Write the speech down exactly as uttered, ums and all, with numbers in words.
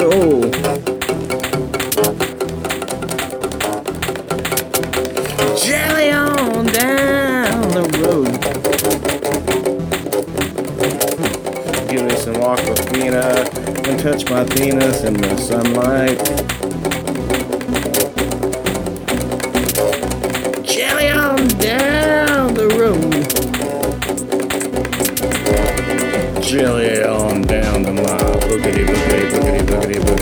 soul. Jelly on down the road. Give me some Aquafina and touch my penis in the sunlight. Jelly on down the road. Jelly on down to my boogity boogity boogity boogity boogity.